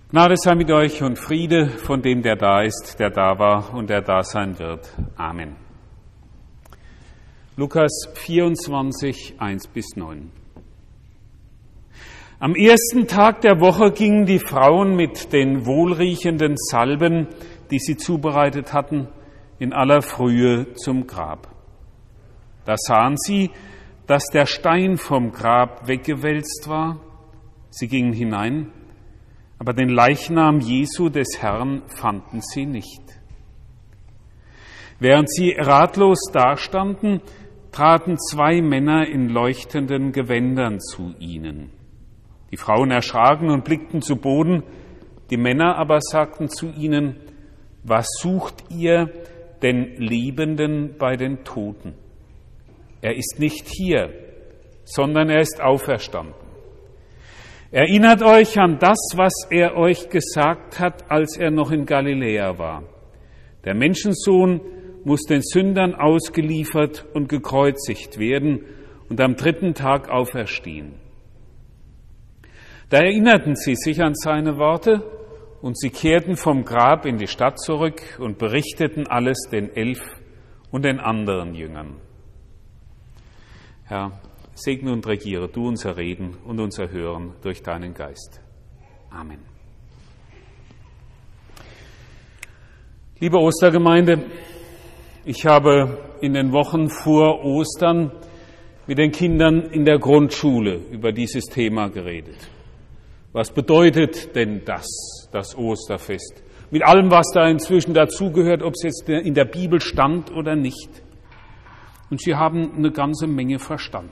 Gnade sei mit euch und Friede von dem, der da ist, der da war und der da sein wird. Amen. Lukas 24, 1-9. Am ersten Tag der Woche gingen die Frauen mit den wohlriechenden Salben, die sie zubereitet hatten, in aller Frühe zum Grab. Da sahen sie, dass der Stein vom Grab weggewälzt war. Sie gingen hinein, aber den Leichnam Jesu des Herrn fanden sie nicht. Während sie ratlos dastanden, traten zwei Männer in leuchtenden Gewändern zu ihnen. Die Frauen erschraken und blickten zu Boden, die Männer aber sagten zu ihnen: Was sucht ihr den Lebenden bei den Toten? Er ist nicht hier, sondern er ist auferstanden. Erinnert euch an das, was er euch gesagt hat, als er noch in Galiläa war. Der Menschensohn muss den Sündern ausgeliefert und gekreuzigt werden und am dritten Tag auferstehen. Da erinnerten sie sich an seine Worte und sie kehrten vom Grab in die Stadt zurück und berichteten alles den 11 und den anderen Jüngern. Herr, segne und regiere du unser Reden und unser Hören durch deinen Geist. Amen. Liebe Ostergemeinde, ich habe in den Wochen vor Ostern mit den Kindern in der Grundschule über dieses Thema geredet. Was bedeutet denn das Osterfest? Mit allem, was da inzwischen dazugehört, ob es jetzt in der Bibel stand oder nicht. Und sie haben eine ganze Menge verstanden.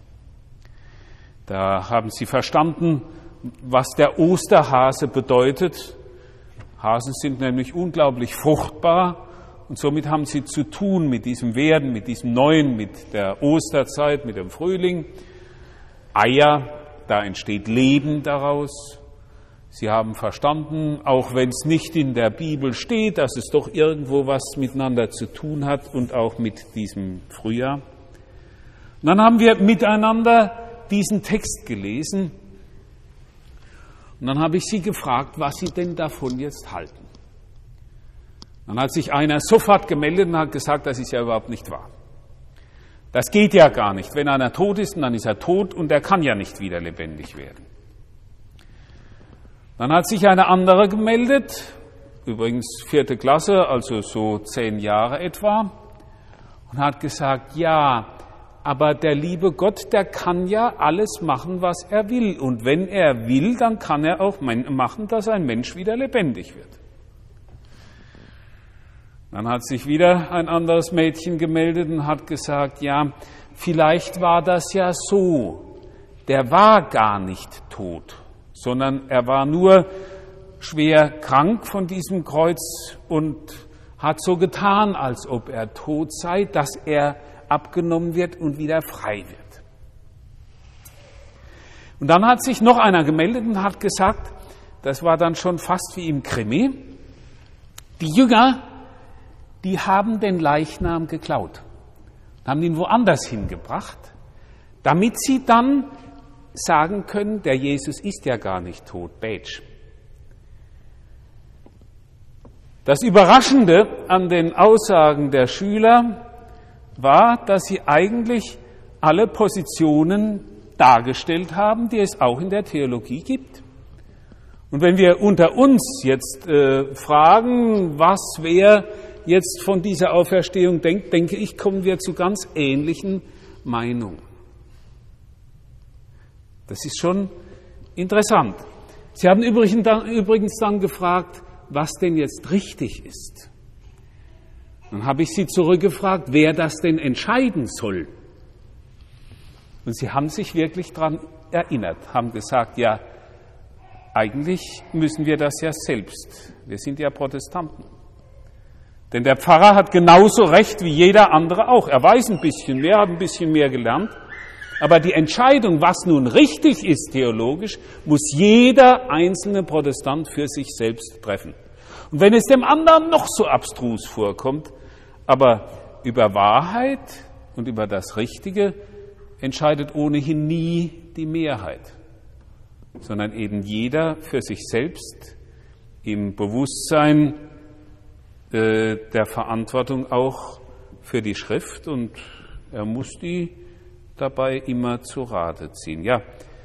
Da haben sie verstanden, was der Osterhase bedeutet. Hasen sind nämlich unglaublich fruchtbar und somit haben sie zu tun mit diesem Werden, mit diesem Neuen, mit der Osterzeit, mit dem Frühling. Eier, da entsteht Leben daraus. Sie haben verstanden, auch wenn es nicht in der Bibel steht, dass es doch irgendwo was miteinander zu tun hat und auch mit diesem Frühjahr. Und dann haben wir miteinander diesen Text gelesen und dann habe ich sie gefragt, was sie denn davon jetzt halten. Dann hat sich einer sofort gemeldet und hat gesagt, das ist ja überhaupt nicht wahr. Das geht ja gar nicht. Wenn einer tot ist, dann ist er tot und er kann ja nicht wieder lebendig werden. Dann hat sich eine andere gemeldet, übrigens 4. Klasse, also so 10 Jahre etwa, und hat gesagt, ja, aber der liebe Gott, der kann ja alles machen, was er will. Und wenn er will, dann kann er auch machen, dass ein Mensch wieder lebendig wird. Dann hat sich wieder ein anderes Mädchen gemeldet und hat gesagt, ja, vielleicht war das ja so. Der war gar nicht tot, sondern er war nur schwer krank von diesem Kreuz und hat so getan, als ob er tot sei, dass er abgenommen wird und wieder frei wird. Und dann hat sich noch einer gemeldet und hat gesagt, das war dann schon fast wie im Krimi, die Jünger, die haben den Leichnam geklaut, haben ihn woanders hingebracht, damit sie dann sagen können, der Jesus ist ja gar nicht tot, Bätsch. Das Überraschende an den Aussagen der Schüler war, dass sie eigentlich alle Positionen dargestellt haben, die es auch in der Theologie gibt. Und wenn wir unter uns jetzt fragen, was wer jetzt von dieser Auferstehung denkt, denke ich, kommen wir zu ganz ähnlichen Meinungen. Das ist schon interessant. Sie haben übrigens dann gefragt, was denn jetzt richtig ist. Dann habe ich sie zurückgefragt, wer das denn entscheiden soll. Und sie haben sich wirklich daran erinnert, haben gesagt, ja, eigentlich müssen wir das ja selbst. Wir sind ja Protestanten. Denn der Pfarrer hat genauso recht wie jeder andere auch. Er weiß ein bisschen mehr, hat ein bisschen mehr gelernt. Aber die Entscheidung, was nun richtig ist theologisch, muss jeder einzelne Protestant für sich selbst treffen. Und wenn es dem anderen noch so abstrus vorkommt, aber über Wahrheit und über das Richtige entscheidet ohnehin nie die Mehrheit, sondern eben jeder für sich selbst im Bewusstsein der Verantwortung auch für die Schrift, und er muss die dabei immer zu Rate ziehen. Ja,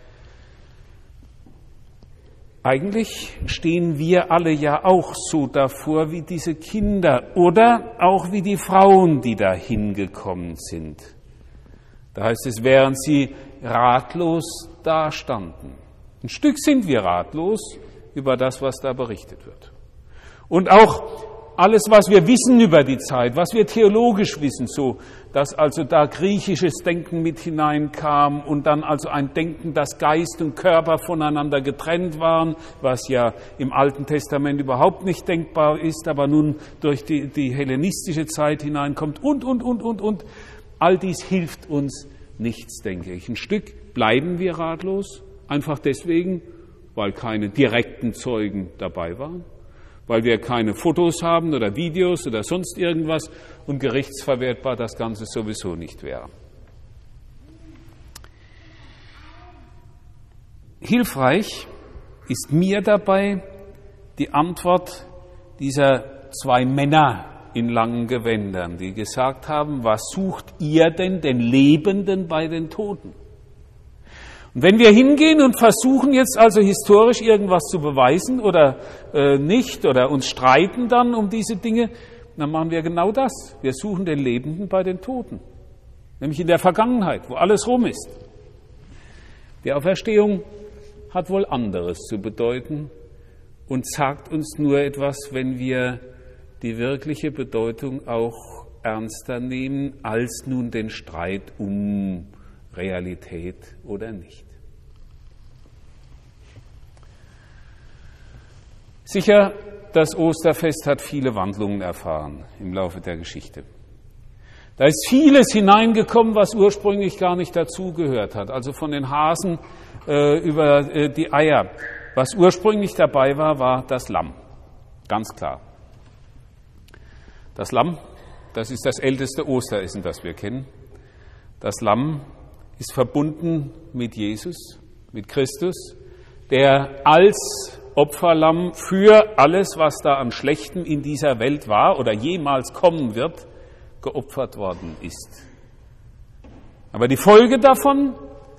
eigentlich stehen wir alle ja auch so davor wie diese Kinder oder auch wie die Frauen, die da hingekommen sind. Da heißt es, während sie ratlos dastanden. Ein Stück sind wir ratlos über das, was da berichtet wird. Und auch alles, was wir wissen über die Zeit, was wir theologisch wissen, so, dass also da griechisches Denken mit hineinkam und dann also ein Denken, dass Geist und Körper voneinander getrennt waren, was ja im Alten Testament überhaupt nicht denkbar ist, aber nun durch die hellenistische Zeit hineinkommt und. All dies hilft uns nichts, denke ich. Ein Stück bleiben wir ratlos, einfach deswegen, weil keine direkten Zeugen dabei waren, weil wir keine Fotos haben oder Videos oder sonst irgendwas und gerichtsverwertbar das Ganze sowieso nicht wäre. Hilfreich ist mir dabei die Antwort dieser 2 Männer in langen Gewändern, die gesagt haben, was sucht ihr denn den Lebenden bei den Toten? Und wenn wir hingehen und versuchen jetzt also historisch irgendwas zu beweisen oder nicht oder uns streiten dann um diese Dinge, dann machen wir genau das. Wir suchen den Lebenden bei den Toten, nämlich in der Vergangenheit, wo alles rum ist. Die Auferstehung hat wohl anderes zu bedeuten und sagt uns nur etwas, wenn wir die wirkliche Bedeutung auch ernster nehmen, als nun den Streit um Realität oder nicht. Sicher, das Osterfest hat viele Wandlungen erfahren im Laufe der Geschichte. Da ist vieles hineingekommen, was ursprünglich gar nicht dazugehört hat. Also von den Hasen über die Eier. Was ursprünglich dabei war, war das Lamm. Ganz klar. Das Lamm, das ist das älteste Osteressen, das wir kennen. Das Lamm ist verbunden mit Jesus, mit Christus, der als Opferlamm für alles, was da an Schlechtem in dieser Welt war oder jemals kommen wird, geopfert worden ist. Aber die Folge davon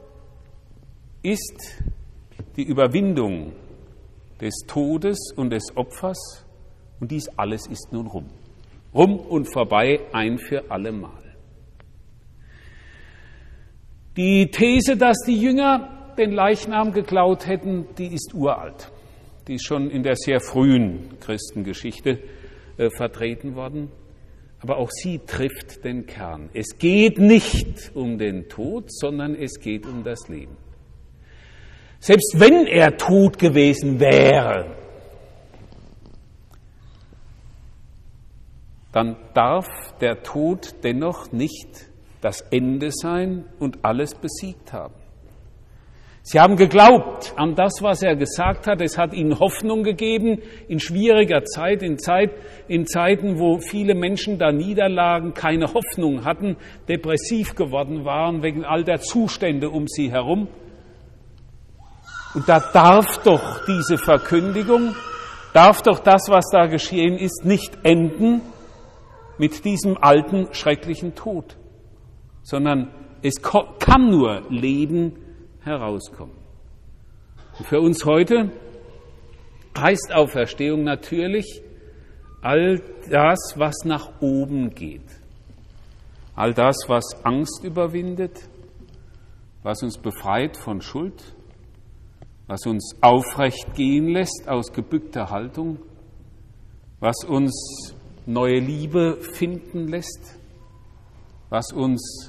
ist die Überwindung des Todes und des Opfers, und dies alles ist nun rum. Rum und vorbei, ein für alle Mal. Die These, dass die Jünger den Leichnam geklaut hätten, die ist uralt. Die ist schon in der sehr frühen Christengeschichte vertreten worden. Aber auch sie trifft den Kern. Es geht nicht um den Tod, sondern es geht um das Leben. Selbst wenn er tot gewesen wäre, dann darf der Tod dennoch nicht das Ende sein und alles besiegt haben. Sie haben geglaubt an das, was er gesagt hat. Es hat ihnen Hoffnung gegeben in schwieriger Zeit, in Zeiten, wo viele Menschen da niederlagen, keine Hoffnung hatten, depressiv geworden waren wegen all der Zustände um sie herum. Und da darf doch diese Verkündigung, darf doch das, was da geschehen ist, nicht enden mit diesem alten, schrecklichen Tod, sondern es kann nur Leben herauskommen. Und für uns heute heißt Auferstehung natürlich all das, was nach oben geht. All das, was Angst überwindet, was uns befreit von Schuld, was uns aufrecht gehen lässt aus gebückter Haltung, was uns neue Liebe finden lässt, was uns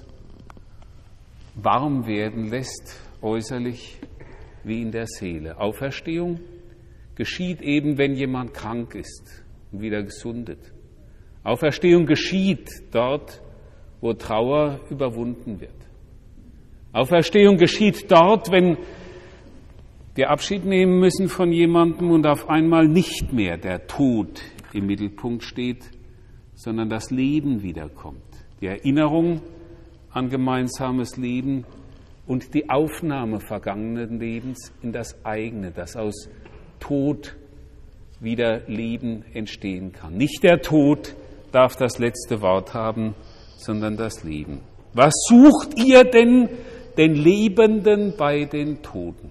warm werden lässt, äußerlich wie in der Seele. Auferstehung geschieht eben, wenn jemand krank ist und wieder gesundet. Auferstehung geschieht dort, wo Trauer überwunden wird. Auferstehung geschieht dort, wenn wir Abschied nehmen müssen von jemandem und auf einmal nicht mehr der Tod im Mittelpunkt steht, sondern das Leben wiederkommt. Die Erinnerung an gemeinsames Leben und die Aufnahme vergangenen Lebens in das eigene, das aus Tod wieder Leben entstehen kann. Nicht der Tod darf das letzte Wort haben, sondern das Leben. Was sucht ihr denn den Lebenden bei den Toten?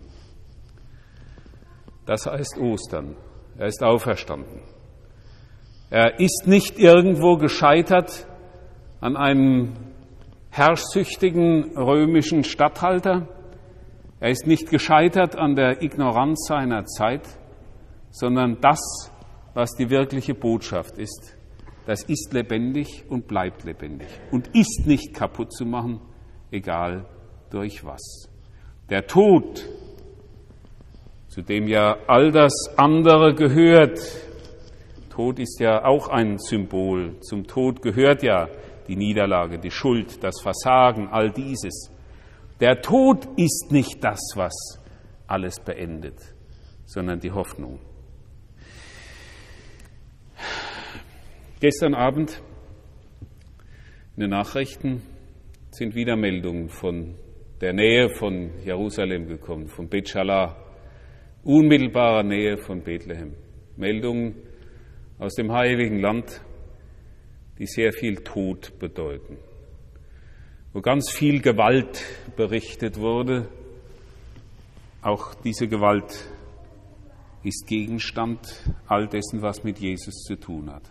Das heißt Ostern. Er ist auferstanden. Er ist nicht irgendwo gescheitert an einem herrschsüchtigen römischen Statthalter. Er ist nicht gescheitert an der Ignoranz seiner Zeit, sondern das, was die wirkliche Botschaft ist, das ist lebendig und bleibt lebendig und ist nicht kaputt zu machen, egal durch was. Der Tod, zu dem ja all das andere gehört, Tod ist ja auch ein Symbol, zum Tod gehört ja die Niederlage, die Schuld, das Versagen, all dieses. Der Tod ist nicht das, was alles beendet, sondern die Hoffnung. Gestern Abend in den Nachrichten sind wieder Meldungen von der Nähe von Jerusalem gekommen, von Bet Shala, unmittelbarer Nähe von Bethlehem. Meldungen aus dem heiligen Land, die sehr viel Tod bedeuten, wo ganz viel Gewalt berichtet wurde. Auch diese Gewalt ist Gegenstand all dessen, was mit Jesus zu tun hat.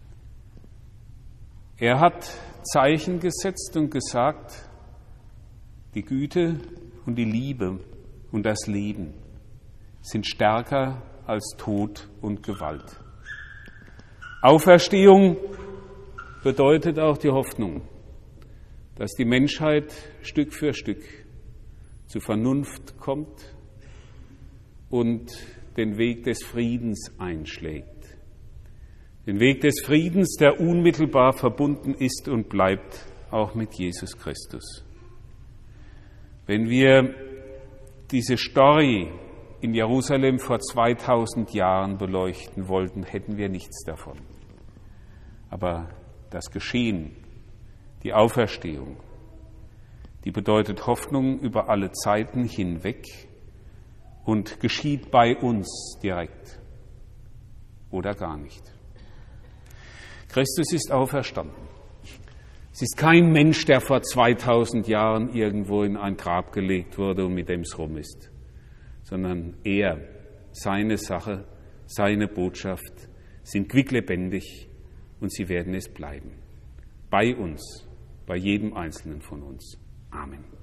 Er hat Zeichen gesetzt und gesagt, die Güte und die Liebe und das Leben sind stärker als Tod und Gewalt. Auferstehung bedeutet auch die Hoffnung, dass die Menschheit Stück für Stück zur Vernunft kommt und den Weg des Friedens einschlägt. Den Weg des Friedens, der unmittelbar verbunden ist und bleibt auch mit Jesus Christus. Wenn wir diese Story in Jerusalem vor 2000 Jahren beleuchten wollten, hätten wir nichts davon. Aber das Geschehen, die Auferstehung, die bedeutet Hoffnung über alle Zeiten hinweg und geschieht bei uns direkt oder gar nicht. Christus ist auferstanden. Es ist kein Mensch, der vor 2000 Jahren irgendwo in ein Grab gelegt wurde und mit dem es rum ist, sondern er, seine Sache, seine Botschaft sind quicklebendig und sie werden es bleiben. Bei uns, bei jedem Einzelnen von uns. Amen.